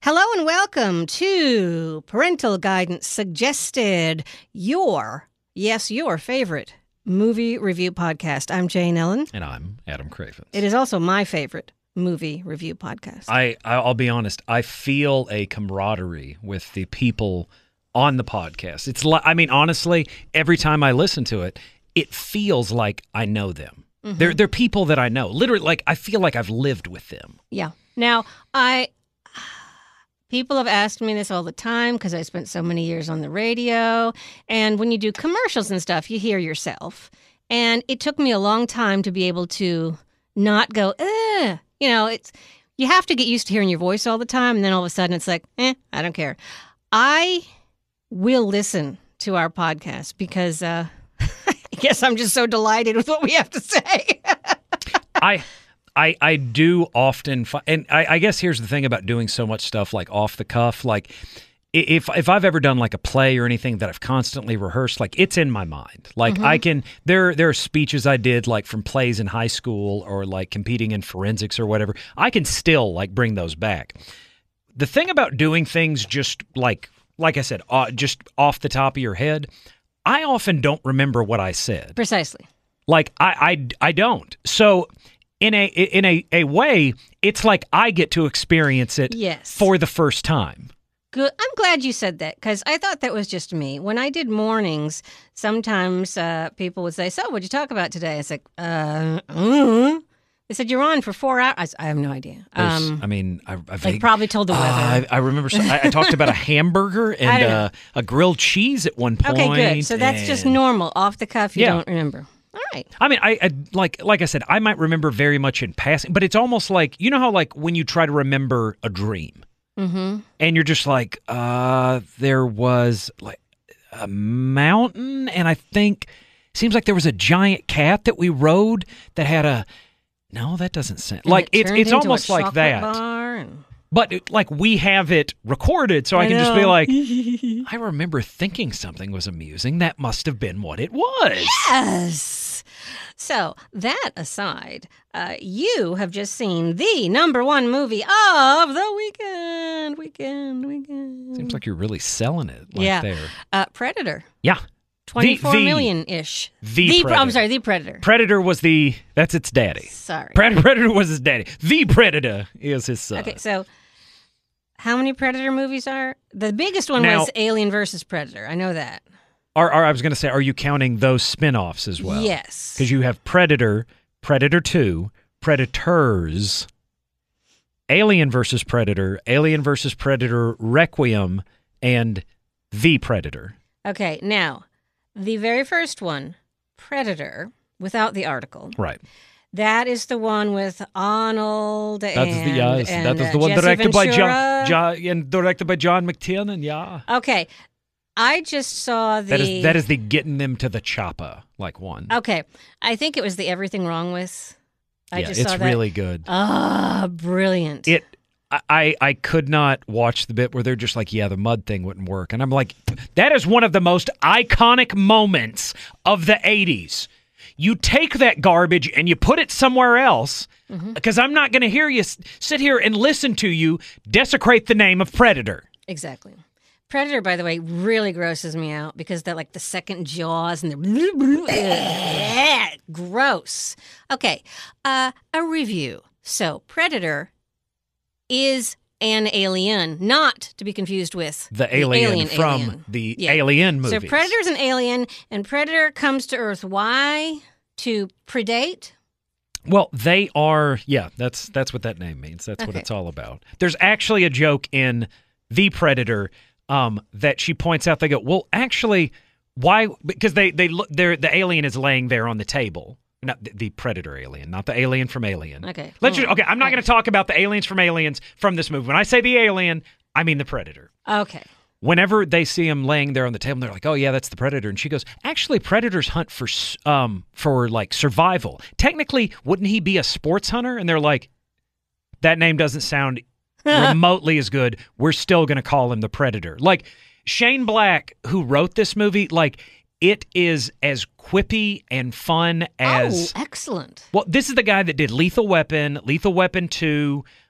Hello and welcome to Parental Guidance Suggested, your favorite movie review podcast. I'm Jane Ellen. And I'm Adam Cravens. It is also my favorite movie review podcast. I'll be honest, I feel a camaraderie with the people on the podcast. It's like, I mean, honestly, every time I listen to it, it feels like I know them. Mm-hmm. They're people that I know. Literally, like, I feel like I've lived with them. Yeah. Now, people have asked me this all the time because I spent so many years on the radio. And when you do commercials and stuff, you hear yourself. And it took me a long time to be able to not go, ugh. You know, you have to get used to hearing your voice all the time. And then all of a sudden it's like, I don't care. I will listen to our podcast because I guess I'm just so delighted with what we have to say. I do often, and I guess here's the thing about doing so much stuff like off the cuff, like if I've ever done like a play or anything that I've constantly rehearsed, like it's in my mind. Like I can, there are speeches I did like from plays in high school or like competing in forensics or whatever. I can still like bring those back. The thing about doing things just like I said, just off the top of your head, I often don't remember what I said. Precisely. Like I don't. So in a way, it's like I get to experience it for the first time. Good. I'm glad you said that because I thought that was just me. When I did mornings, sometimes people would say, "So, what'd you talk about today?" I was like, They said, "You're on for 4 hours." I have no idea. I probably told the weather. I remember I talked about a hamburger and a grilled cheese at one point. Okay, good. So that's just normal. Off the cuff, you don't remember. All right. I mean, I like I said, I might remember very much in passing, but it's almost like, you know how like when you try to remember a dream, and you're just like, there was like a mountain, and I think seems like there was a giant cat that we rode that had a. No, that doesn't sound like it's almost like that. But like we have it recorded, so I can just be like, I remember thinking something was amusing. That must have been what it was. Yes. So that aside, you have just seen the #1 movie of the weekend. Seems like you're really selling it. There. Predator. Yeah. 24 million-ish. The Predator. I'm sorry, The Predator. Predator was that's its daddy. Sorry. Predator was his daddy. The Predator is his son. Okay, so how many Predator movies are? The biggest one was Alien versus Predator. I know that. I was going to say, are you counting those spin-offs as well? Yes. Because you have Predator, Predator 2, Predators, Alien versus Predator, Alien versus Predator Requiem, and The Predator. Okay, now, the very first one, Predator, without the article. Right. That is the one with Arnold that is the one Jesse directed Ventura. directed by John McTiernan. Yeah. Okay, I just saw the. That is the getting them to the chopper one. Okay, I think it was the Everything Wrong With. It's really good. Brilliant. I could not watch the bit where they're just like, the mud thing wouldn't work, and I'm like, that is one of the most iconic moments of the 80s. You take that garbage and you put it somewhere else, because I'm not going to hear you sit here and listen to you desecrate the name of Predator. Exactly. Predator, by the way, really grosses me out because they're like the second Jaws and they're gross. Okay, a review. So, Predator is an alien, not to be confused with the alien from the Alien movies. So Predator's an alien, and Predator comes to Earth. Why? To predate? Well, they are, that's what that name means. That's what it's all about. There's actually a joke in The Predator that she points out. They go, well, actually, why? Because the alien is laying there on the table. Not the Predator alien, not the alien from Alien. Okay. I'm not going to talk about the aliens from Aliens from this movie. When I say the alien, I mean the Predator. Okay. Whenever they see him laying there on the table, they're like, "Oh yeah, that's the Predator." And she goes, "Actually, predators hunt for like survival. Technically, wouldn't he be a sports hunter?" And they're like, "That name doesn't sound remotely as good. We're still going to call him the Predator." Like Shane Black, who wrote this movie, like. It is as quippy and fun as... Oh, excellent. Well, this is the guy that did Lethal Weapon, Lethal Weapon 2,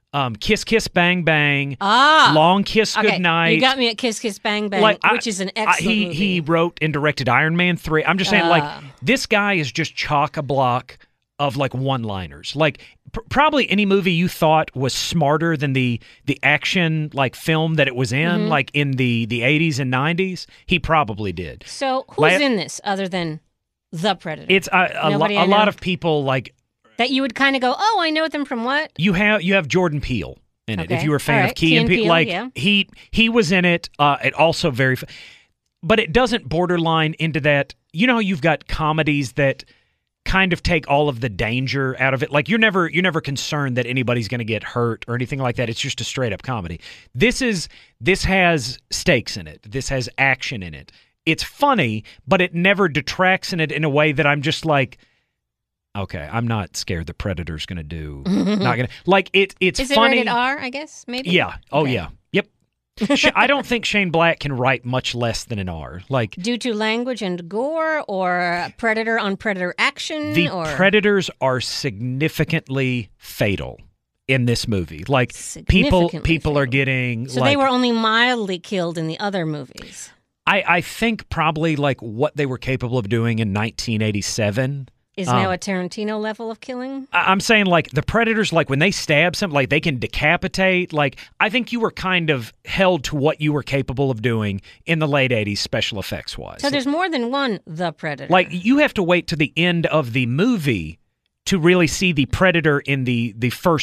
Kiss Kiss Bang Bang, Ah, Long Kiss okay. Goodnight. You got me at Kiss Kiss Bang Bang, which is an excellent movie. He wrote and directed Iron Man 3. I'm just saying, this guy is just chock-a-block of, one-liners. Probably any movie you thought was smarter than the action, film that it was in, in the 80s and 90s, he probably did. So who's in this other than The Predator? It's a lot of people, that you would kind of go, oh, I know them from what? You have Jordan Peele in it. Okay. If you were a fan of Key and Peele, yeah. he was in it. It also but it doesn't borderline into that. You know how you've got comedies that kind of take all of the danger out of it. You're never concerned that anybody's going to get hurt or anything like that. It's just a straight up comedy. This has stakes in it. This has action in it. It's funny, but it never detracts in it in a way that I'm just like, okay, I'm not scared the Predator's going to do. Not going to it's Is funny. Is it rated R? I guess maybe. Yeah. Oh Okay. yeah. Yep. I don't think Shane Black can write much less than an R. Due to language and gore, or predator on predator action. The predators are significantly fatal in this movie. People are getting. So they were only mildly killed in the other movies. I think probably what they were capable of doing in 1987. Is now a Tarantino level of killing? I'm saying the Predators, when they stab something, they can decapitate. I think you were kind of held to what you were capable of doing in the late 80s special effects wise. So there's more than one The Predator. You have to wait to the end of the movie to really see the Predator in the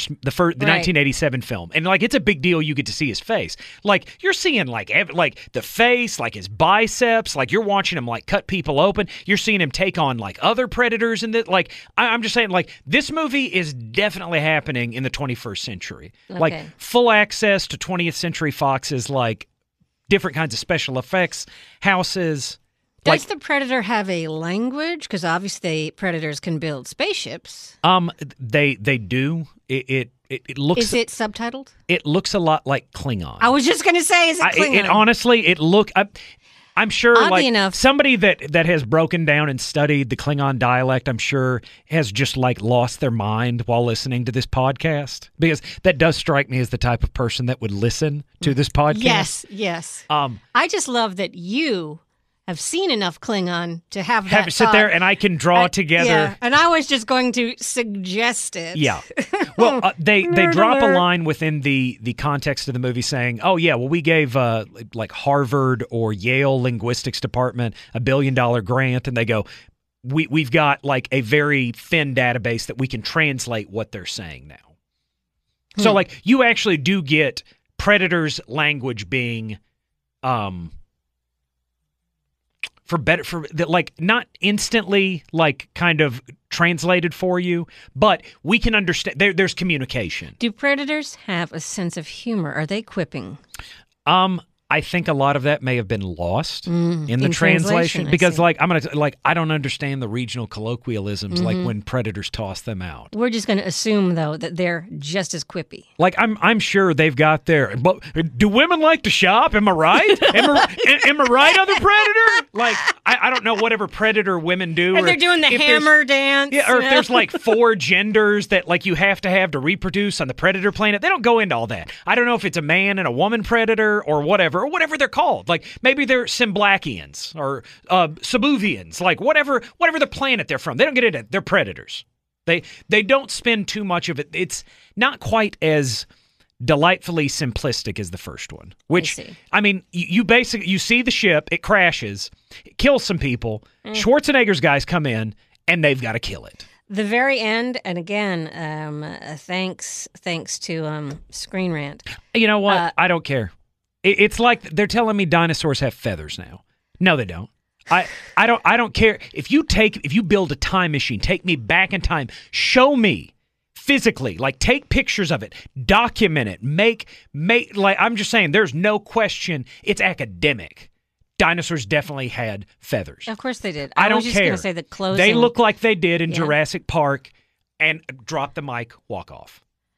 1987 film. And it's a big deal you get to see his face. You're seeing the face, his biceps, you're watching him cut people open. You're seeing him take on other predators and that I'm just saying this movie is definitely happening in the 21st century. Okay. Full access to 20th Century Fox's different kinds of special effects houses. Does the Predator have a language? Because obviously predators can build spaceships. They do. It looks. Is it subtitled? It looks a lot like Klingon. I was just going to say, is it Klingon? Honestly, I'm sure Oddly enough, somebody that has broken down and studied the Klingon dialect, I'm sure has just lost their mind while listening to this podcast, because that does strike me as the type of person that would listen to this podcast. Yes. I just love that you have seen enough Klingon to have that sit there and I can draw together. Yeah, and I was just going to suggest it. Yeah. Well, they drop a line within the context of the movie saying, "Oh yeah, well we gave Harvard or Yale linguistics department $1 billion grant," and they go, "We've got a very thin database that we can translate what they're saying now." So you actually do get Predator's language being not instantly kind of translated for you, but we can understand. There's communication. Do predators have a sense of humor? Are they quipping? I think a lot of that may have been lost in the translation because I don't understand the regional colloquialisms when predators toss them out. We're just going to assume though that they're just as quippy. I'm sure they've got their. But do women like to shop? Am I right? Am I right, other predator? I don't know whatever predator women do. And they're doing the hammer dance. Yeah, or if there's 4 genders that you have to reproduce on the predator planet. They don't go into all that. I don't know if it's a man and a woman predator or whatever they're called. Maybe they're Simblakians or Sabuvians, whatever the planet they're from. They don't get into it. They're predators. They don't spend too much of it. It's not quite as delightfully simplistic as the first one. Which I mean, you basically see the ship, it crashes, it kills some people. Schwarzenegger's guys come in and they've got to kill it. The very end, and again, thanks to Screen Rant. You know what? I don't care. It's like they're telling me dinosaurs have feathers now. No, they don't. I don't care. If you build a time machine, take me back in time, show me physically, take pictures of it, document it, make I'm just saying, there's no question. It's academic. Dinosaurs definitely had feathers. Of course they did. I don't was just care. Going to say the closing. They look like they did in Jurassic Park, and drop the mic, walk off.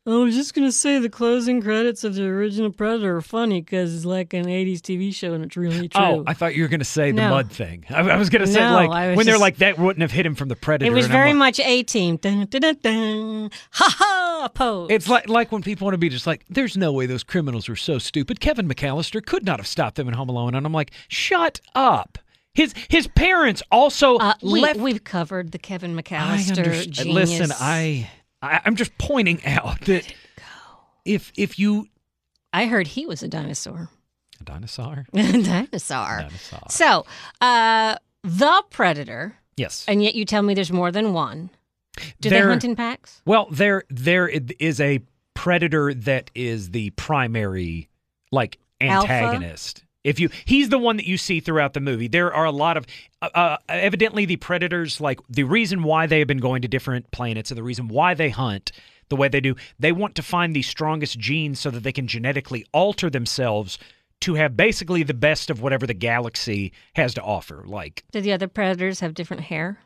I was just going to say the closing credits of the original Predator are funny because it's like an 80s TV show and it's really true. Oh, I thought you were going to say the No. mud thing. I was going to say, No, like, I was when they're just- like, that wouldn't have hit him from the Predator. It was and I'm very like- much A-Team. Dun, dun, dun, dun. Ha ha! Pose. It's like when people want to be just like, there's no way those criminals were so stupid. Kevin McAllister could not have stopped them in Home Alone. And I'm like, shut up. His parents also left. We've covered the Kevin I McAllister understand. genius. Listen, I'm just pointing out that if you I heard he was a dinosaur. a dinosaur, Dinosaur. So, the Predator, yes, and yet you tell me there's more than one. Do they There- hunt in packs? well, there is a predator that is the primary like Alpha? antagonist. He's the one that you see throughout the movie. There are a lot of evidently the predators, like the reason why they have been going to different planets and the reason why they hunt the way they do, they want to find the strongest genes so that they can genetically alter themselves to have basically the best of whatever the galaxy has to offer. Like, Do the other Predators have different hair?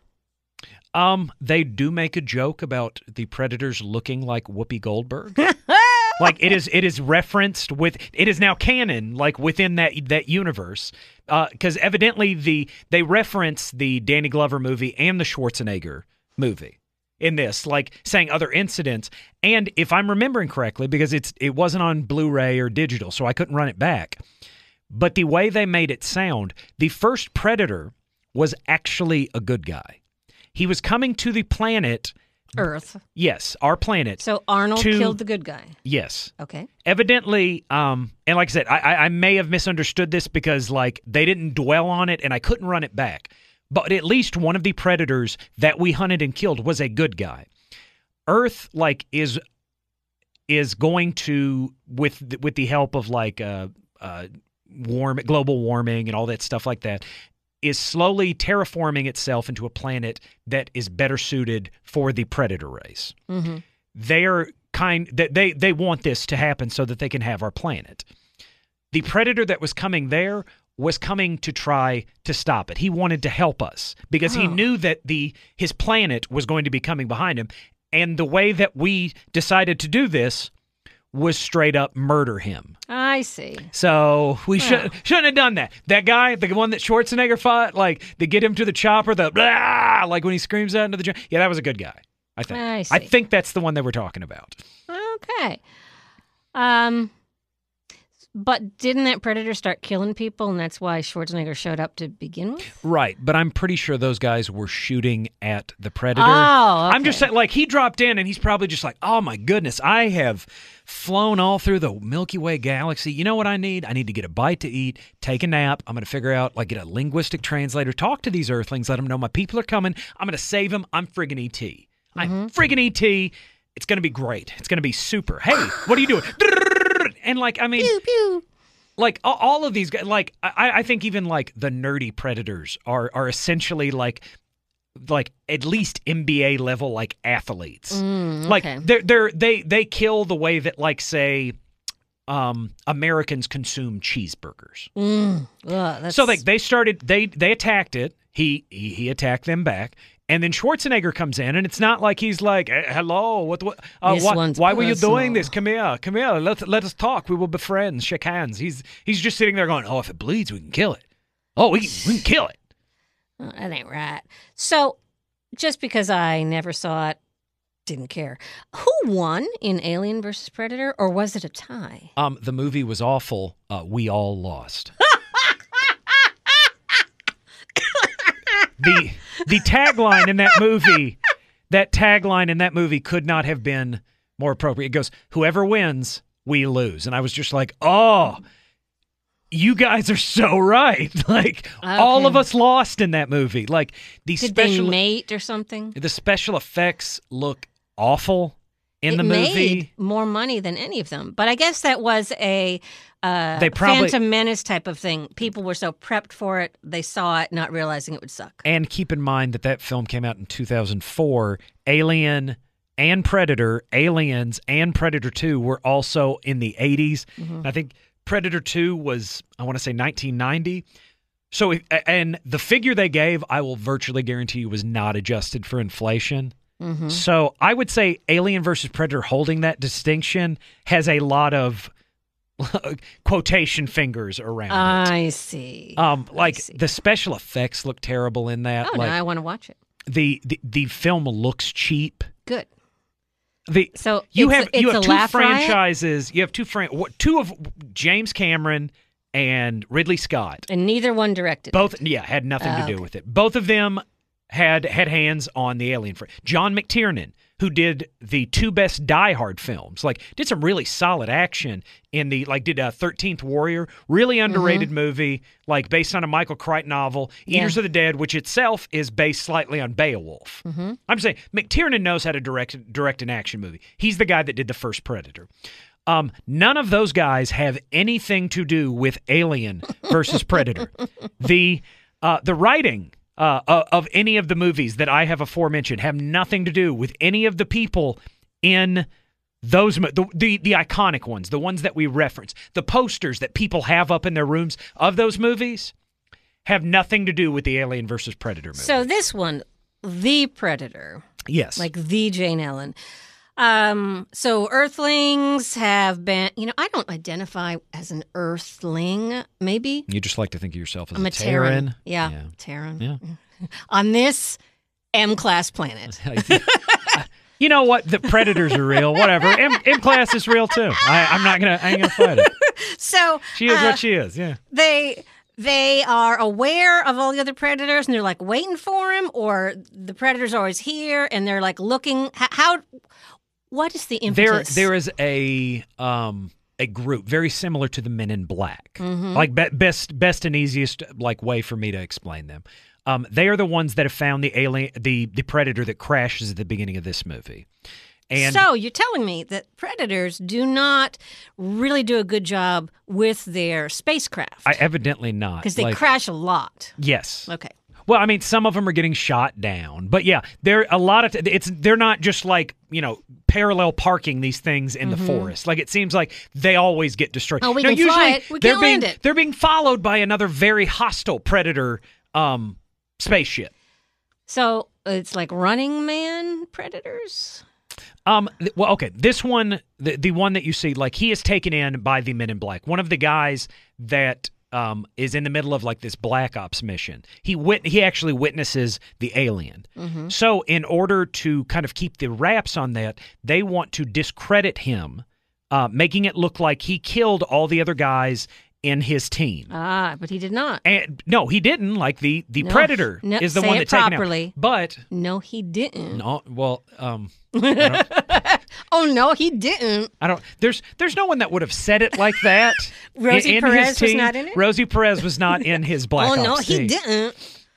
they do make a joke about the predators looking like Whoopi Goldberg. Like it is referenced it is now canon, like within that universe, because evidently they reference the Danny Glover movie and the Schwarzenegger movie in this, like saying other incidents. And if I'm remembering correctly, because it wasn't on Blu-ray or digital, so I couldn't run it back. But the way they made it sound, the first Predator was actually a good guy. He was coming to the planet. Earth. Yes, our planet. So Arnold killed the good guy. Yes. Okay. Evidently, and like I said, I may have misunderstood this because like they didn't dwell on it and I couldn't run it back. But at least one of the predators that we hunted and killed was a good guy. Earth like is going to with the help of like global warming and all that stuff like that, is slowly terraforming itself into a planet that is better suited for the predator race. Mm-hmm. They want this to happen so that they can have our planet. The predator that was coming there was coming to try to stop it. He wanted to help us because he knew that his planet was going to be coming behind him. And the way that we decided to do this was straight up murder him. I see. So we shouldn't have done that. That guy, the one that Schwarzenegger fought, like to get him to the chopper, the blah, like when he screams out into the yeah, that was a good guy. I think. I see. I think that's the one they were talking about. Okay. But didn't that Predator start killing people, and that's why Schwarzenegger showed up to begin with? Right, but I'm pretty sure those guys were shooting at the Predator. Oh, okay. I'm just saying, like, he dropped in and he's probably just like, oh my goodness, I have flown all through the Milky Way galaxy. You know what I need? I need to get a bite to eat, take a nap. I'm going to figure out, like, get a linguistic translator, talk to these Earthlings, let them know my people are coming. I'm going to save them. I'm friggin' E.T. I'm friggin' E.T. It's going to be great. It's going to be super. Hey, what are you doing? And, like, I mean, Pew, pew. like all of these guys, like I think even like the nerdy predators are essentially like at least NBA level like athletes. Like okay. they kill the way that like say Americans consume cheeseburgers. That's... So like they attacked it. He attacked them back. And then Schwarzenegger comes in, and it's not like he's like, "Hello, why were you doing this? Come here, let us talk. We will be friends, shake hands." He's just sitting there going, "Oh, if it bleeds, we can kill it. Oh, we can kill it." That ain't right. So, just because I never saw it, didn't care. Who won in Alien versus Predator, or was it a tie? The movie was awful. We all lost. The tagline in that movie could not have been more appropriate. It goes, "Whoever wins, we lose." And I was just like, "Oh, you guys are so right." Like all of us lost in that movie. Like Did they mate or something? The special effects look awful in the movie. Made more money than any of them. But I guess that was a Phantom Menace type of thing. People were so prepped for it, they saw it not realizing it would suck. And keep in mind that film came out in 2004. Alien and Predator, Aliens and Predator 2 were also in the 80s. Mm-hmm. I think Predator 2 was, I want to say 1990. So, and the figure they gave, I will virtually guarantee you was not adjusted for inflation. So I would say Alien versus Predator holding that distinction has a lot of quotation fingers around it. I see. The special effects look terrible in that. Oh, like, no, I want to watch it. The film looks cheap. Good. So you have two laugh franchises. You have two of James Cameron and Ridley Scott, and neither one directed. Both, had nothing to do with it. Both of them had hands on the Alien. John McTiernan, who did the two best Die Hard films, did some really solid action in did 13th Warrior, really underrated movie, based on a Michael Crichton novel, Eaters of the Dead, which itself is based slightly on Beowulf. I'm saying McTiernan knows how to direct an action movie. He's the guy that did the first Predator. None of those guys have anything to do with Alien versus Predator. The writing of any of the movies that I have aforementioned have nothing to do with any of the people in those the iconic ones, the ones that we reference. The posters that people have up in their rooms of those movies have nothing to do with the Alien versus Predator movie. So this one, The Predator. Yes. Like the Jane Ellen. So Earthlings have been, I don't identify as an Earthling, maybe. You just like to think of yourself as I'm a Terran. Yeah, Terran. Yeah. On this M-class planet. You know what? The Predators are real. Whatever. M-class is real too. I ain't gonna fight it. So she is what she is. Yeah. They are aware of all the other predators, and they're waiting for him, or the predator's always here, and they're looking. What is the impetus? There is a group very similar to the Men in Black. Best and easiest way for me to explain them. They are the ones that have found the alien, the predator that crashes at the beginning of this movie. And so you're telling me that predators do not really do a good job with their spacecraft? Evidently not, because they crash a lot. Yes. Okay. Well, I mean, some of them are getting shot down, but they're a lot of they're not just parallel parking these things in the forest. It seems like they always get destroyed. Oh, we can fly it. We can't land it. They're being followed by another very hostile predator spaceship. So it's like Running Man predators. Well, okay. This one, the one that you see, he is taken in by the Men in Black. One of the guys that is in the middle of this Black Ops mission. He actually witnesses the alien. So in order to kind of keep the wraps on that, they want to discredit him, making it look like he killed all the other guys in his team. But he did not. And no, he didn't. The Predator is the one that taken out. But no, he didn't. No, well, oh no, he didn't. I don't. There's no one that would have said it like that. Rosie Perez was not in it. Rosie Perez was not in his Black Ops. Oh no, he didn't.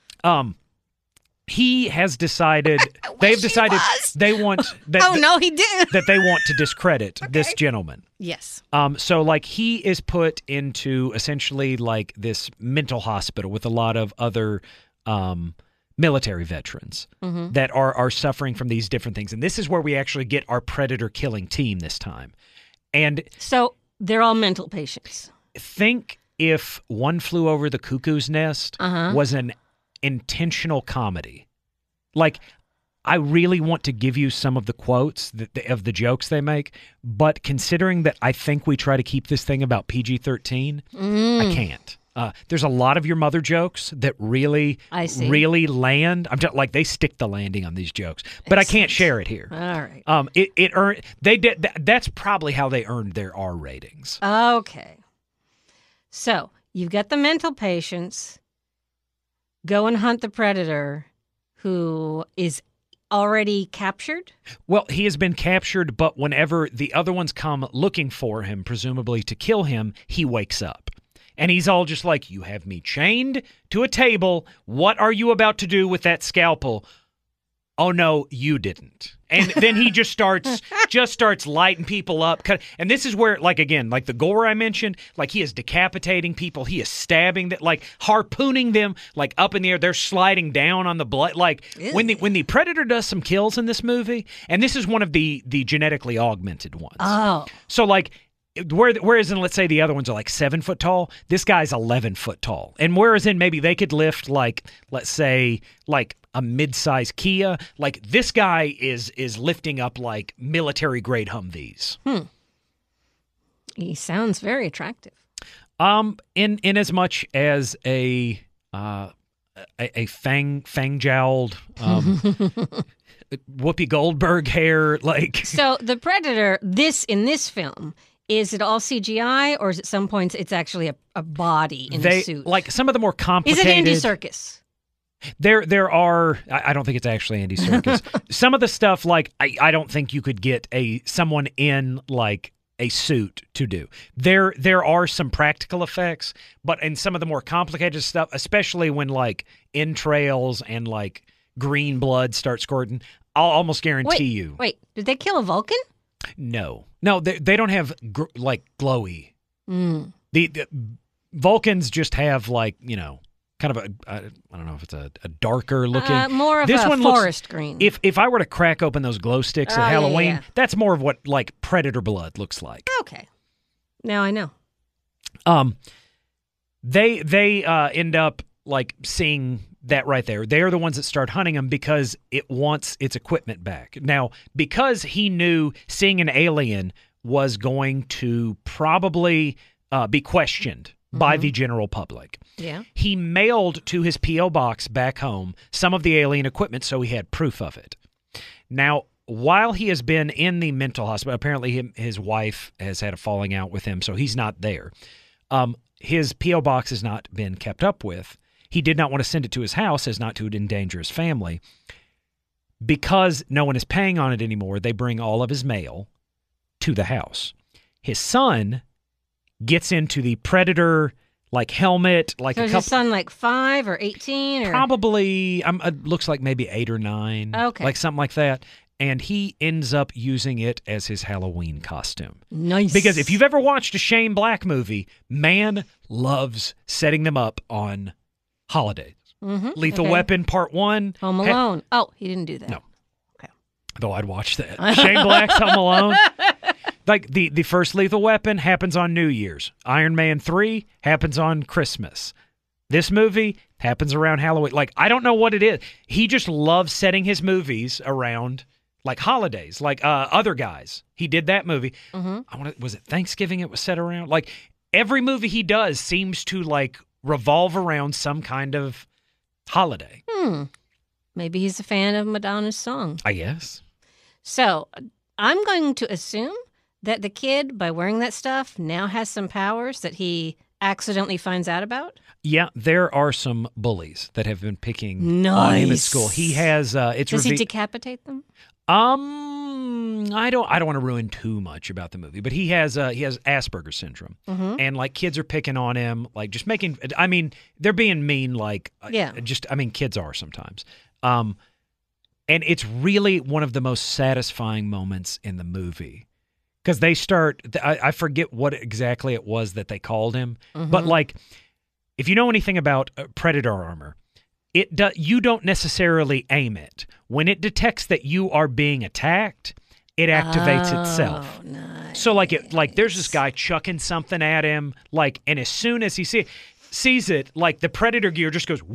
He has decided. They've decided they want. Oh no, he didn't. That they want to discredit this gentleman. Yes. So he is put into essentially this mental hospital with a lot of other military veterans that are suffering from these different things. And this is where we actually get our predator killing team this time. And so they're all mental patients. Think if One Flew Over the Cuckoo's Nest was an intentional comedy. I really want to give you some of the quotes of the jokes they make, but considering that I think we try to keep this thing about PG-13, I can't. There's a lot of your mother jokes that really land. I'm just they stick the landing on these jokes, but I can't share it here. All right. It earned. They did. That's probably how they earned their R ratings. Okay. So you've got the mental patients. Go and hunt the predator, who is already captured? Well, he has been captured, but whenever the other ones come looking for him, presumably to kill him, he wakes up. And he's all just you have me chained to a table. What are you about to do with that scalpel? Oh, no, you didn't. And then he just starts lighting people up. And this is where, again, the gore I mentioned, he is decapitating people. He is stabbing them, harpooning them, up in the air. They're sliding down on the blood. When the predator does some kills in this movie, and this is one of the genetically augmented ones. Oh. So, whereas in, let's say, the other ones are 7 foot tall, this guy's 11 foot tall. And whereas in maybe they could lift let's say a mid-size Kia. Like, this guy is lifting up like military-grade Humvees. He sounds very attractive. In as much as a fang-jowled, Whoopi Goldberg hair, like. So the Predator, in this film, is it all CGI, or is at some points it's actually a body in a suit? Like, some of the more complicated. Is it Andy Serkis? There are. I don't think it's actually Andy Serkis. Some of the stuff, like, I don't think you could get someone in like a suit to do. There are some practical effects, but in some of the more complicated stuff, especially when like entrails and like green blood start squirting, I'll almost guarantee you. Wait, did they kill a Vulcan? No, they don't have like glowy. The Vulcans just have, like, you know, kind of I don't know if it's a darker looking. More of this a one forest looks, green. If I were to crack open those glow sticks at Halloween, yeah. that's more of what like predator blood looks like. Okay, now I know. They end up like seeing that right there. They are the ones that start hunting him because it wants its equipment back. Now, because he knew seeing an alien was going to probably be questioned by the general public. Yeah. He mailed to his P.O. box back home some of the alien equipment so he had proof of it. Now, while he has been in the mental hospital, apparently his wife has had a falling out with him, so he's not there. His P.O. box has not been kept up with. He did not want to send it to his house as not to endanger his family. Because no one is paying on it anymore, they bring all of his mail to the house. His son gets into the Predator like helmet, like so is his son like 5 or 18? Or? Probably, it looks like maybe 8 or 9, okay, like something like that. And he ends up using it as his Halloween costume. Nice. Because if you've ever watched a Shane Black movie, man loves setting them up on holidays. Lethal Weapon Part 1. Home Alone. He didn't do that. No. Okay. Though I'd watch that. Shane Black's Home Alone. Like the first Lethal Weapon happens on New Year's. Iron Man 3 happens on Christmas. This movie happens around Halloween. Like, I don't know what it is. He just loves setting his movies around like holidays, like Other Guys. He did that movie. Was it Thanksgiving it was set around? Like, every movie he does seems to like revolve around some kind of holiday. Maybe he's a fan of Madonna's song. I guess. So I'm going to assume that the kid, by wearing that stuff, now has some powers that he accidentally finds out about? Yeah, there are some bullies that have been picking on him at school. He has Does he decapitate them? I don't want to ruin too much about the movie, but he has Asperger's syndrome, and like kids are picking on him, like just making. I mean, they're being mean, like kids are sometimes. And it's really one of the most satisfying moments in the movie because they start. I forget what exactly it was that they called him, but like, if you know anything about Predator armor. You don't necessarily aim it. When it detects that you are being attacked, it activates itself. Nice. So like there's this guy chucking something at him, like, and as soon as he sees it, like the Predator gear just goes.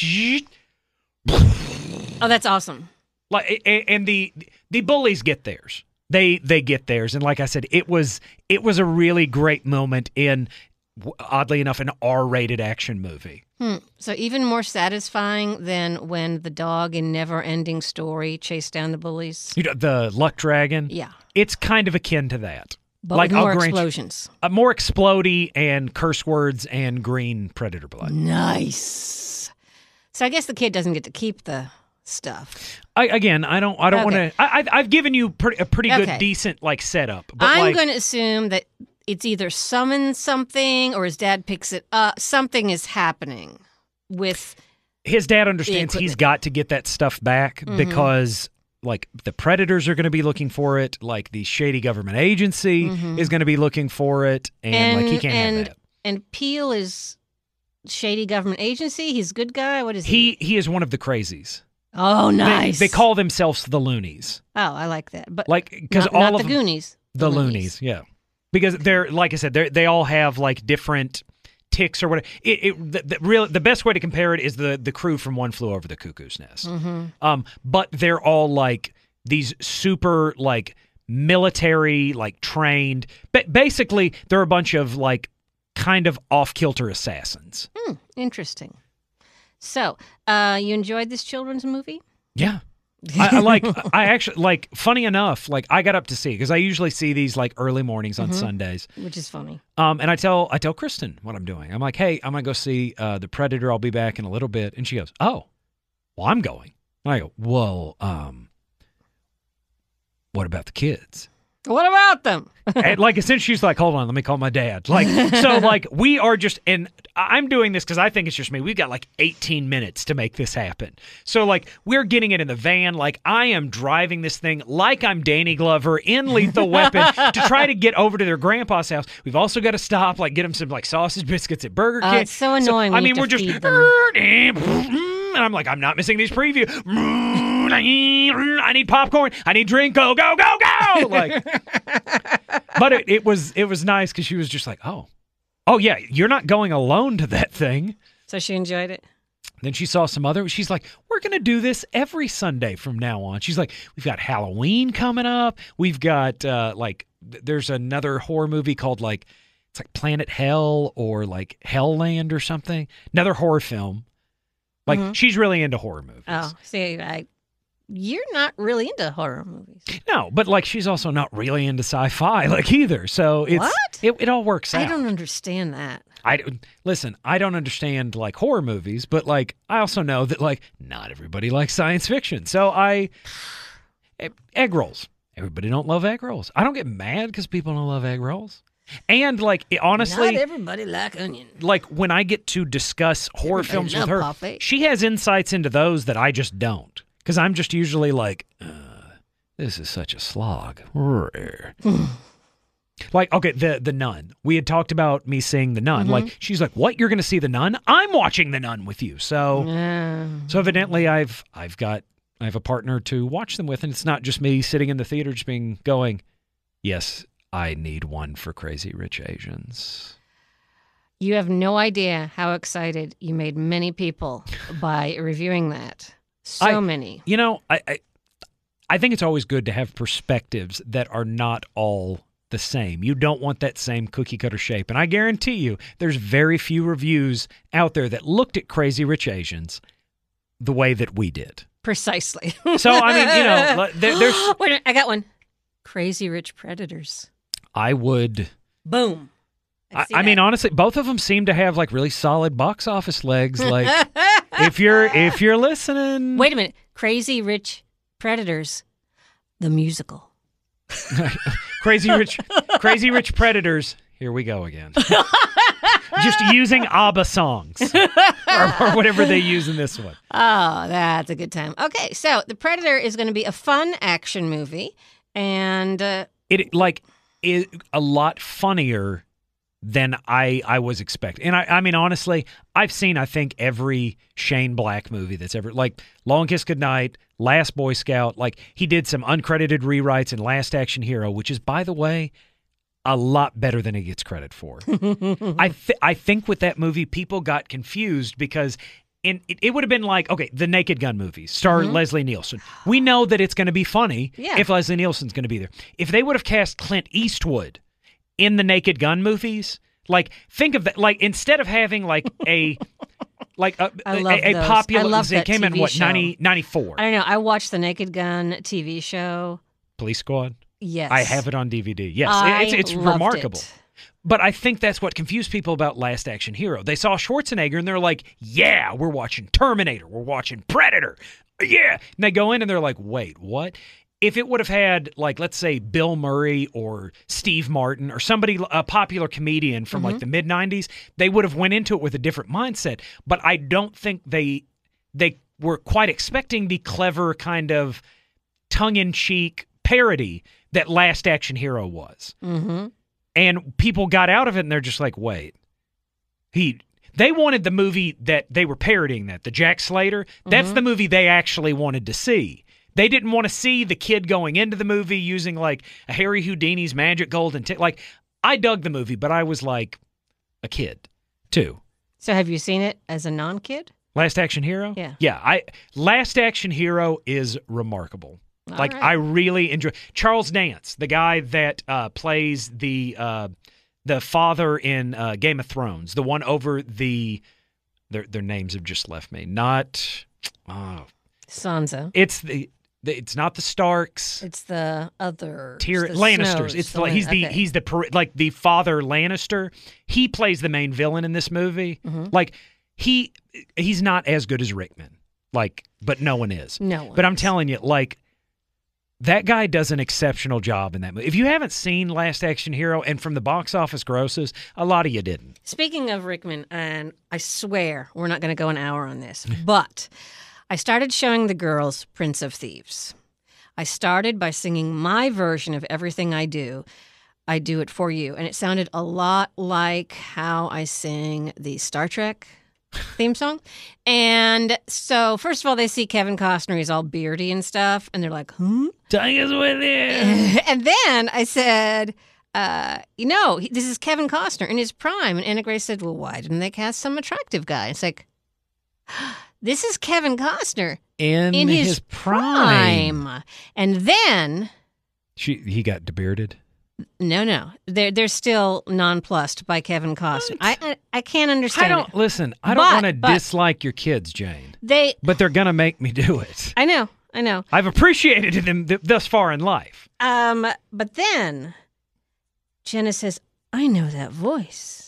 Oh, that's awesome. Like, and the bullies get theirs. They get theirs, and like I said, it was a really great moment in, oddly enough, an R-rated action movie. So even more satisfying than when the dog in Never Ending Story chased down the bullies? You know, the Luck Dragon? Yeah. It's kind of akin to that. But like, with more explosions. More explodey and curse words and green predator blood. Nice. So I guess the kid doesn't get to keep the stuff. I don't want to... I've given you a pretty good, decent like setup. But I'm going to assume that it's either summon something or his dad picks it up. Something is happening with his dad understands he's got to get that stuff back because like the predators are going to be looking for it, like the shady government agency is going to be looking for it, and like he can't have that. And Peel is shady government agency. He's a good guy. What is he? He is one of the crazies. Oh, nice. They call themselves the Loonies. Oh, I like that. But like because not the Goonies. The Loonies, yeah. Because they're, like I said, they all have like different ticks or whatever. The best way to compare it is the crew from One Flew Over the Cuckoo's Nest. But they're all like these super like military, like trained. But basically, they're a bunch of like kind of off-kilter assassins. Interesting. So, you enjoyed this children's movie? Yeah. I actually, like, funny enough, like, I got up to see, because I usually see these, like, early mornings on Sundays. Which is funny. And I tell Kristen what I'm doing. I'm like, hey, I'm going to go see The Predator. I'll be back in a little bit. And she goes, oh, well, I'm going. And I go, well, what about the kids? What about them? And like, essentially, she's like, hold on, let me call my dad. Like, so like, we are just, and I'm doing this because I think it's just me. We've got like 18 minutes to make this happen. So like, we're getting it in the van. Like, I am driving this thing like I'm Danny Glover in Lethal Weapon to try to get over to their grandpa's house. We've also got to stop, like, get them some like sausage biscuits at Burger King. It's so annoying. I mean, we're just, and I'm like, I'm not missing these previews. I need popcorn. I need drink. Go, go, go, go. Like, but it was nice because she was just like, oh yeah, you're not going alone to that thing. So she enjoyed it. Then she saw some other. She's like, we're gonna do this every Sunday from now on. She's like, we've got Halloween coming up. We've got like, there's another horror movie called like, it's like Planet Hell or like Hellland or something. Another horror film. Like, she's really into horror movies. Oh, see, you're not really into horror movies. No, but like, she's also not really into sci-fi like either. So it's what? It all works out. I don't understand that. Listen, I don't understand like horror movies, but like, I also know that like not everybody likes science fiction. So egg rolls. Everybody don't love egg rolls. I don't get mad because people don't love egg rolls. And like, honestly, not everybody like onion. Like, when I get to discuss horror films with her, Poppy. she has insights into those that I just don't. Because I'm just usually like, this is such a slog. Like, okay, the Nun. We had talked about me seeing The Nun. Like, she's like, what? You're going to see The Nun? I'm watching The Nun with you. So, so evidently, I've a partner to watch them with, and it's not just me sitting in the theater just going, yes, I need one for Crazy Rich Asians. You have no idea how excited you made many people by reviewing that. So many. You know, I think it's always good to have perspectives that are not all the same. You don't want that same cookie cutter shape. And I guarantee you, there's very few reviews out there that looked at Crazy Rich Asians the way that we did. Precisely. So, I mean, you know, there's... Wait, I got one. Crazy Rich Predators. I would... Boom. I mean, honestly, both of them seem to have like really solid box office legs. Like, if you're listening, wait a minute, Crazy Rich Predators, the musical. Crazy Rich Predators. Here we go again. Just using ABBA songs or whatever they use in this one. Oh, that's a good time. Okay, so The Predator is going to be a fun action movie, and it like is a lot funnier than I was expecting. And I mean, honestly, I've seen, I think, every Shane Black movie that's ever, like Long Kiss Goodnight, Last Boy Scout. Like, he did some uncredited rewrites in Last Action Hero, which is, by the way, a lot better than he gets credit for. I think with that movie, people got confused because it would have been like, okay, the Naked Gun movies, star Leslie Nielsen. We know that it's going to be funny if Leslie Nielsen's going to be there. If they would have cast Clint Eastwood in the Naked Gun movies, like, think of that, like, instead of having like a popular, it came in what, 94. I don't know. I watched the Naked Gun TV show. Police Squad? Yes. I have it on DVD. Yes, it's remarkable. But I think that's what confused people about Last Action Hero. They saw Schwarzenegger and they're like, yeah, we're watching Terminator. We're watching Predator. Yeah. And they go in and they're like, wait, what? If it would have had, like, let's say Bill Murray or Steve Martin or somebody, a popular comedian from like the mid-90s, they would have went into it with a different mindset. But I don't think they were quite expecting the clever kind of tongue-in-cheek parody that Last Action Hero was. And people got out of it and they're just like, wait. They wanted the movie that they were parodying, the Jack Slater. That's the movie they actually wanted to see. They didn't want to see the kid going into the movie using like a Harry Houdini's magic golden tick. Like, I dug the movie, but I was like a kid. 2. So have you seen it as a non-kid? Last Action Hero? Yeah. Yeah, Last Action Hero is remarkable. All Like, right. I really enjoy Charles Dance, the guy that plays the father in Game of Thrones, the one over the their names have just left me. Not Sansa. It's not the Starks. It's the other Lannisters. He's the father Lannister. He plays the main villain in this movie. Mm-hmm. Like he's not as good as Rickman. Like, but no one is. No one. But I'm telling you, like, that guy does an exceptional job in that movie. If you haven't seen Last Action Hero, and from the box office grosses, a lot of you didn't. Speaking of Rickman, and I swear we're not going to go an hour on this, but I started showing the girls Prince of Thieves. I started by singing my version of Everything I Do. I Do It For You. And it sounded a lot like how I sing the Star Trek theme song. And so, first of all, they see Kevin Costner. He's all beardy and stuff. And they're like, Take us with you. And then I said, this is Kevin Costner in his prime. And Anna Grace said, well, why didn't they cast some attractive guy? It's like, this is Kevin Costner in his prime. And then he got debearded. No. They're still nonplussed by Kevin Costner. I can't understand. I don't want to dislike your kids, Jane. But they're gonna make me do it. I know. I've appreciated them thus far in life. But then Jenna says, I know that voice.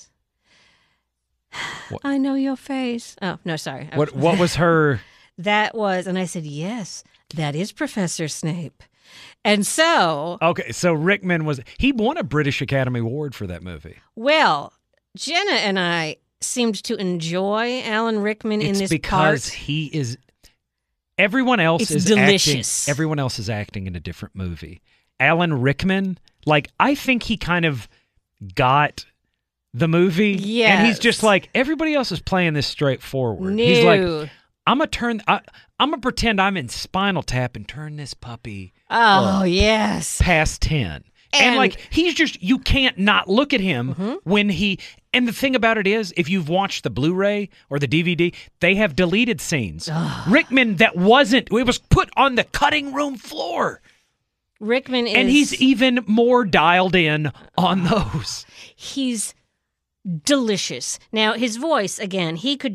What? I know your face. Oh, no, sorry. What was her? That was, and I said, yes, that is Professor Snape. And so... Okay, so Rickman he won a British Academy Award for that movie. Well, Jenna and I seemed to enjoy Alan Rickman in this part. It's because he is... Everyone else is delicious. Everyone else is acting in a different movie. Alan Rickman, like, I think he kind of got the movie. Yes. And he's just like, everybody else is playing this straightforward. No. He's like, I'm going to pretend I'm in Spinal Tap and turn this puppy yes, past 10. And like, he's just, you can't not look at him when and the thing about it is, if you've watched the Blu-ray or the DVD, they have deleted scenes. Rickman, it was put on the cutting room floor. Rickman is... And he's even more dialed in on those. He's delicious. Now, his voice, again, he could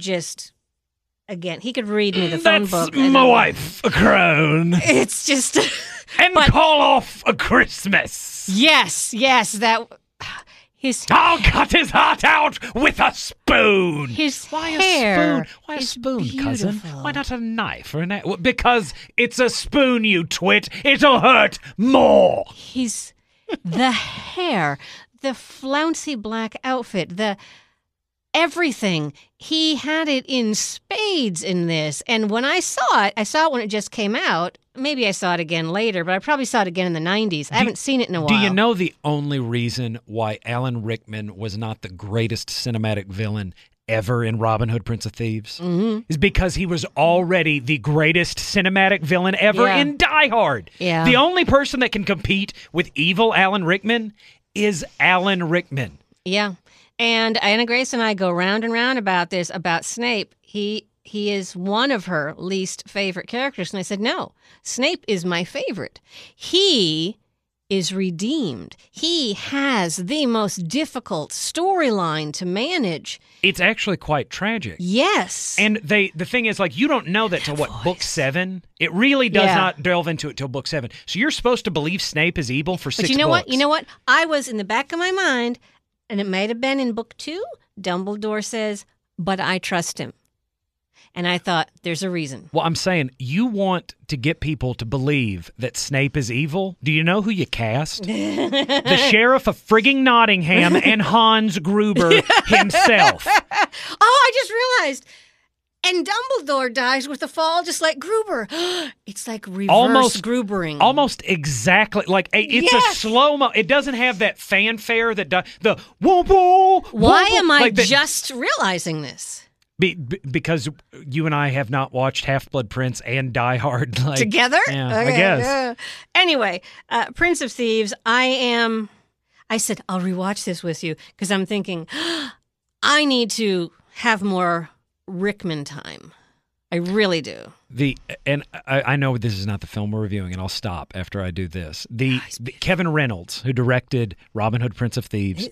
read me the phone book. That's my wife, a crone. It's just... call off a Christmas. Yes, that... I'll cut his heart out with a spoon. His Why hair a spoon? Why a spoon, beautiful. cousin? Why not a knife or an axe? Because it's a spoon, you twit. It'll hurt more. The hair, the flouncy black outfit, the everything. He had it in spades in this. And when I saw it when it just came out. Maybe I saw it again later, but I probably saw it again in the 90s. I haven't seen it in a while. Do you know the only reason why Alan Rickman was not the greatest cinematic villain ever in Robin Hood, Prince of Thieves? Is because he was already the greatest cinematic villain ever in Die Hard. Yeah. The only person that can compete with evil Alan Rickman is Alan Rickman. Yeah. And Anna Grace and I go round and round about this, about Snape. He is one of her least favorite characters. And I said, no, Snape is my favorite. He is redeemed. He has the most difficult storyline to manage. It's actually quite tragic. Yes. And the thing is, like, you don't know that till book 7. It really does not delve into it till book 7. So you're supposed to believe Snape is evil for 6 books. But you know what? I was in the back of my mind, and it might have been in book 2, Dumbledore says, but I trust him. And I thought, there's a reason. Well, I'm saying, you want to get people to believe that Snape is evil? Do you know who you cast? The Sheriff of frigging Nottingham and Hans Gruber himself. I just realized. And Dumbledore dies with a fall just like Gruber. It's like reverse Grubering. Almost exactly. Like, it's a slow-mo. It doesn't have that fanfare that the whoa. Why am I just realizing this? Because you and I have not watched Half-Blood Prince and Die Hard together? Yeah, okay. I guess. Anyway, Prince of Thieves, I said, I'll rewatch this with you because I'm thinking, I need to have more Rickman time. I really do. I know this is not the film we're reviewing, and I'll stop after I do this. The Kevin Reynolds, who directed Robin Hood, Prince of Thieves,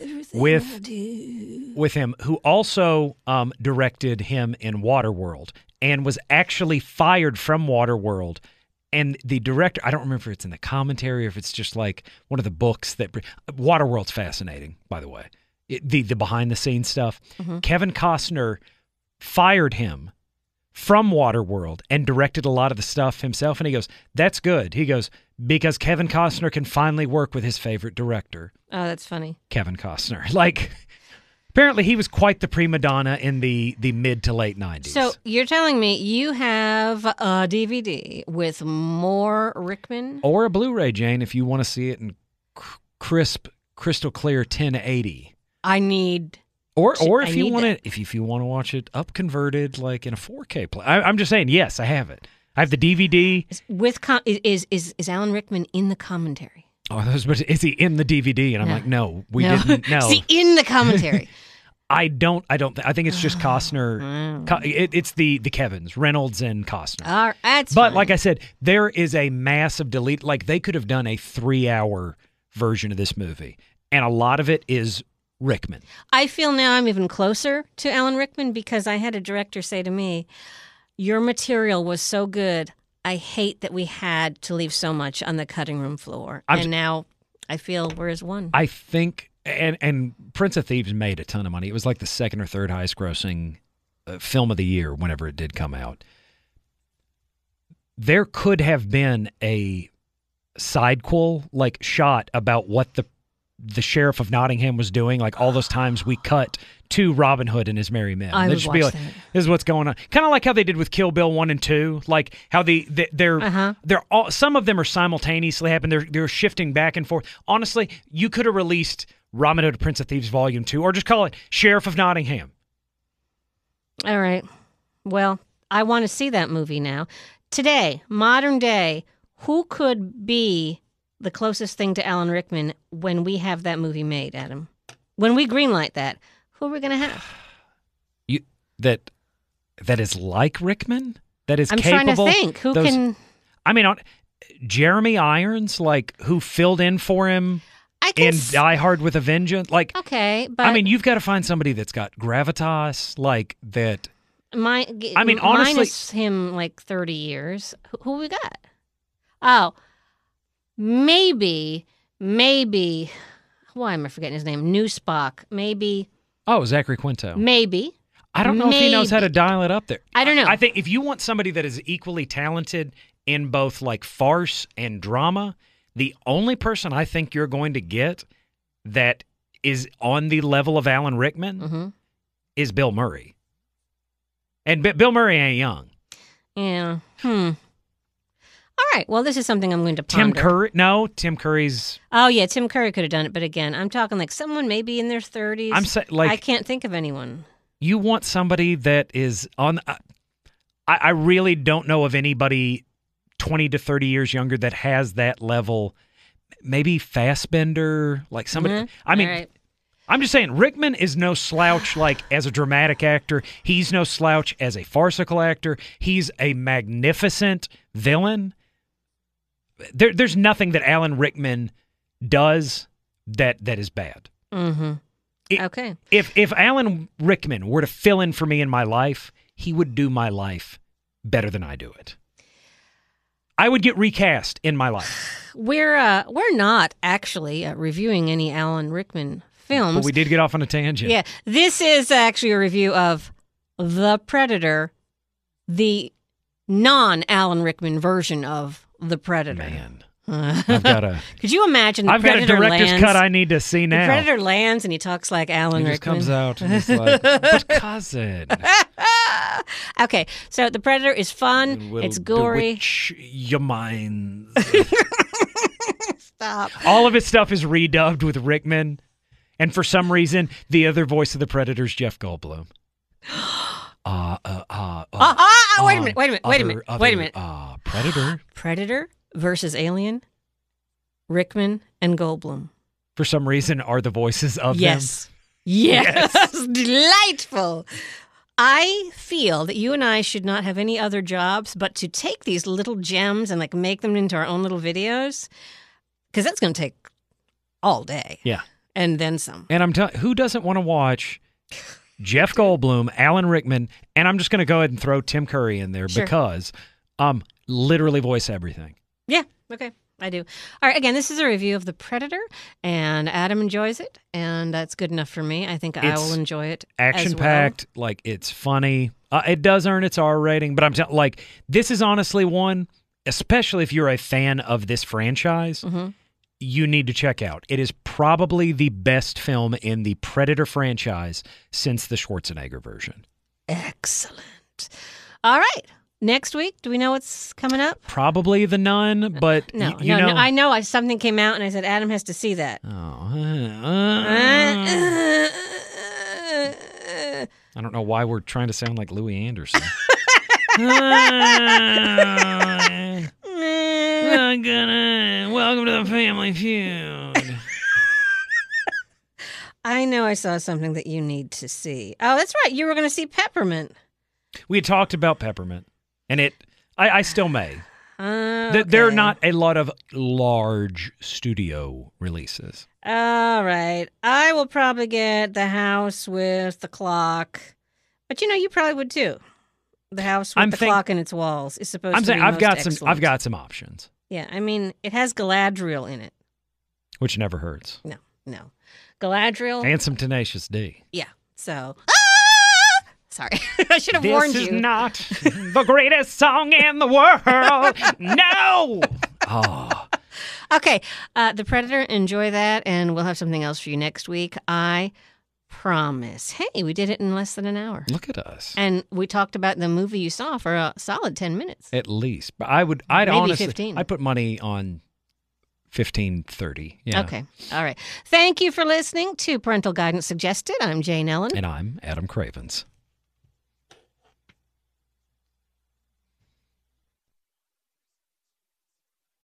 with him, who also directed him in Waterworld, and was actually fired from Waterworld. And the director, I don't remember if it's in the commentary or if it's just like one of the books that... Waterworld's fascinating, by the way. The behind-the-scenes stuff. Mm-hmm. Kevin Costner fired him from Waterworld and directed a lot of the stuff himself. And he goes, that's good. He goes, because Kevin Costner can finally work with his favorite director. Oh, that's funny. Kevin Costner. Like... Apparently, he was quite the prima donna in the mid to late 90s. So you're telling me you have a DVD with more Rickman? Or a Blu-ray, Jane, if you want to see it in crisp, crystal clear 1080. I need... Or if you want to, if you want to watch it up converted, like in a 4K play. I'm just saying, yes, I have it. I have the DVD. Is Alan Rickman in the commentary? Oh, is he in the DVD? And I'm like, no, we didn't. No, is he in the commentary? I think it's just Costner. It's the Kevins, Reynolds and Costner. That's but fine. like I said, there is a massive delete. Like they could have done a 3-hour version of this movie, and a lot of it is Rickman. I feel now I'm even closer to Alan Rickman because I had a director say to me, "Your material was so good. I hate that we had to leave so much on the cutting room floor." And now I feel we're as one. I think, and Prince of Thieves made a ton of money. It was like the second or third highest grossing film of the year whenever it did come out. There could have been a sidequel like shot about what the Sheriff of Nottingham was doing, like all those times we cut to Robin Hood and his merry men. I would watch that. This is what's going on. Kind of like how they did with Kill Bill 1 and 2, like how they're all, some of them are simultaneously happening. They're shifting back and forth. Honestly, you could have released Robin Hood Prince of Thieves Volume 2 or just call it Sheriff of Nottingham. All right. Well, I want to see that movie now. Today, modern day, who could be the closest thing to Alan Rickman when we have that movie made, Adam? When we greenlight that, who are we going to have? That is like Rickman? That is I'm capable? trying to think. Who can... I mean, Jeremy Irons, like, who filled in for him in Die Hard with a Vengeance? Like, okay, but... I mean, you've got to find somebody that's got gravitas, like, that... honestly... Minus him, like, 30 years. Who we got? Oh... Maybe, why am I forgetting his name? New Spock, maybe. Oh, Zachary Quinto. Maybe. I don't know if he knows how to dial it up there. I don't know. I think if you want somebody that is equally talented in both like farce and drama, the only person I think you're going to get that is on the level of Alan Rickman is Bill Murray. And Bill Murray ain't young. Yeah. All right. Well, this is something I'm going to ponder. Tim Curry? No, Tim Curry's... Oh, yeah. Tim Curry could have done it. But again, I'm talking like someone maybe in their 30s. I'm saying, like... I can't think of anyone. You want somebody that is on... I really don't know of anybody 20 to 30 years younger that has that level. Maybe Fassbender, like somebody... I mean... Right. I'm just saying, Rickman is no slouch, like, as a dramatic actor. He's no slouch as a farcical actor. He's a magnificent villain. There's nothing that Alan Rickman does that is bad. Mm-hmm. Okay. If Alan Rickman were to fill in for me in my life, he would do my life better than I do it. I would get recast in my life. We're not actually reviewing any Alan Rickman films. But we did get off on a tangent. Yeah. This is actually a review of The Predator, the non-Alan Rickman version of The Predator. Man. I've got a... Could you imagine I've got a director's cut I need to see now. The Predator lands and he talks like Alan Rickman. He just comes out and he's like, but cousin. Okay, so The Predator is fun. It's gory. Bewitch your minds. Stop. All of his stuff is redubbed with Rickman. And for some reason, the other voice of the Predator is Jeff Goldblum. Wait a minute. Predator. Predator versus Alien, Rickman and Goldblum. For some reason, are the voices of them. Yes. Yes. Delightful. I feel that you and I should not have any other jobs but to take these little gems and like make them into our own little videos, because that's going to take all day. Yeah. And then some. And I'm telling who doesn't want to watch Jeff Goldblum, Alan Rickman, and I'm just going to go ahead and throw Tim Curry in there because literally voice everything. Yeah. Okay. I do. All right. Again, this is a review of The Predator, and Adam enjoys it, and that's good enough for me. I think I will enjoy it. Action-packed, like it's funny. It does earn its R rating, but I'm telling, like, this is honestly one, especially if you're a fan of this franchise, you need to check out. It is probably the best film in the Predator franchise since the Schwarzenegger version. Excellent. All right. Next week, do we know what's coming up? Probably The Nun, but no, you know. I know something came out, and I said, Adam has to see that. I don't know why we're trying to sound like Louis Anderson. Welcome to the Family Feud. I know I saw something that you need to see. Oh, that's right. You were going to see Peppermint. We had talked about Peppermint, and I still may. Okay. There are not a lot of large studio releases. All right. I will probably get The House with the Clock. But you probably would too. The House with the Clock in its walls is supposed to be I've got excellent. I've got some options. Yeah, I mean, it has Galadriel in it. Which never hurts. No. Galadriel. And some Tenacious D. Yeah. So. Sorry. I should have warned you. This is not the greatest song in the world. No. Oh. Okay. The Predator, enjoy that, and we'll have something else for you next week. I promise. Hey, we did it in less than an hour. Look at us. And we talked about the movie you saw for a solid 10 minutes. At least. But I'd maybe honestly 15. I'd put money on 15-30. Yeah. Okay. All right. Thank you for listening to Parental Guidance Suggested. I'm Jane Ellen. And I'm Adam Cravens.